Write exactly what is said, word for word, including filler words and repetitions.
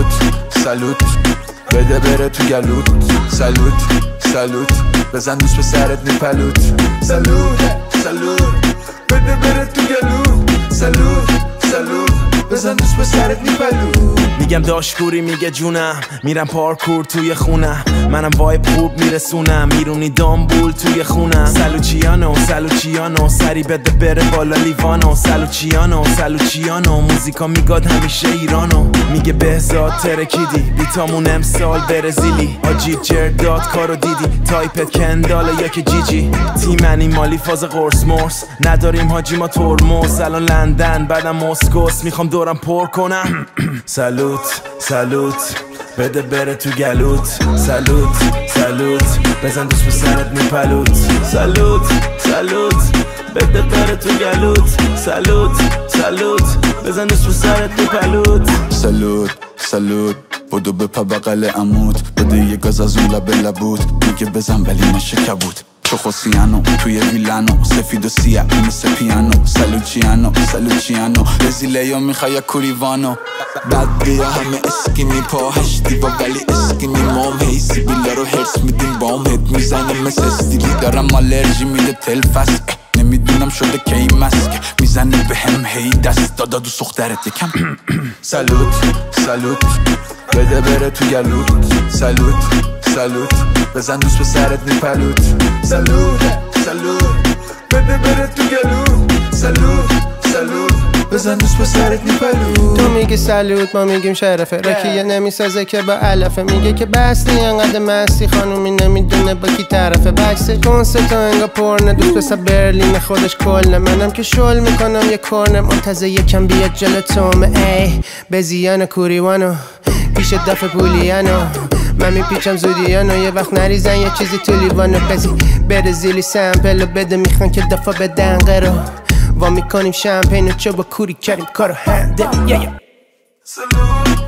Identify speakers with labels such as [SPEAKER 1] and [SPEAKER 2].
[SPEAKER 1] سالوت سالوت بده بره تو گلوت سالوت سالوت بزن دوست به سرت میپلوت سالوت سالوت بده بره تو گلوت سالوت سالوت بزن دوست به سرت میپلوت
[SPEAKER 2] میگم داشکوری میگه جونم میرم پارکور توی خونم منم وایب خوب میرسونم میرونی دامبول توی خونم سلوچیانو سلوچیانو سری بده بره بالا لیوانو سلوچیانو سلوچیانو موزیکا میگاد همیشه ایرانو میگه بهزاد ترکیدی بیتامون امسال برزیلی آجی جرداد کارو دیدی تایپت کنداله یا که جیجی تیمنی مالی فاز قرص مرس نداریم حاجی ما ترمز الان لندن بعدم مسکوس میخوام دورم پر کنم سالوت سالوت بده بره تو گلوت سالوت سالوت بزن دوست به سرت میپلوت سالوت سالوت بده بره تو گلوت سالوت سالوت بزن دوست به سرت میپلوت
[SPEAKER 1] سالوت سالوت بدو بپا بغل عمود بده یه گاز از اون لب لبود میگه بزن ولی نشه کبود چوخوسیانو توی ویلانو سفید و سیاه مثل پیانو سالوچیانو سالوچیانو رزیلیو میخوای کوریوانو بعد بیا همه اسکینی پا هشتی با ولی اسکینی مام هی سیبیلا رو هرس میدیم بام هد میزنه مثل استیلی دارم آلرژی میده تلفست نمیدونم شده کی مسک میزنه به هم هی دست دادا دو سخترت یکم سالوت سالوت بده بره تو گلوت سالوت سالوت بزن دوست به سرت میپلوت سالوت سالوت بده بره تو گلوت سالوت سالوت بزن دوست به سرت میپلوت
[SPEAKER 3] تو میگی سالوت ما میگیم شرفه راکیه نمیسازه که با علفه میگه که بستی انقدر مستی خانومی نمیدونه با کی طرفه بکسه کنسرت انگا پرنه دوست پسر برلین خودش کلنه منم که شل میکنم یه کرنه منتظر یکم بیاد جلو تومه ای بزیان کوریوانو پیش دفع پولیانو من میپیچم زودیانو یه وقت نریزن یه چیزی تو لیوانو بزی برزیلی سمپلو بده میخوان که دفع بدن قرو وا میکنیم شمپین و چوبا کوری کریم کارو هنده yeah, yeah.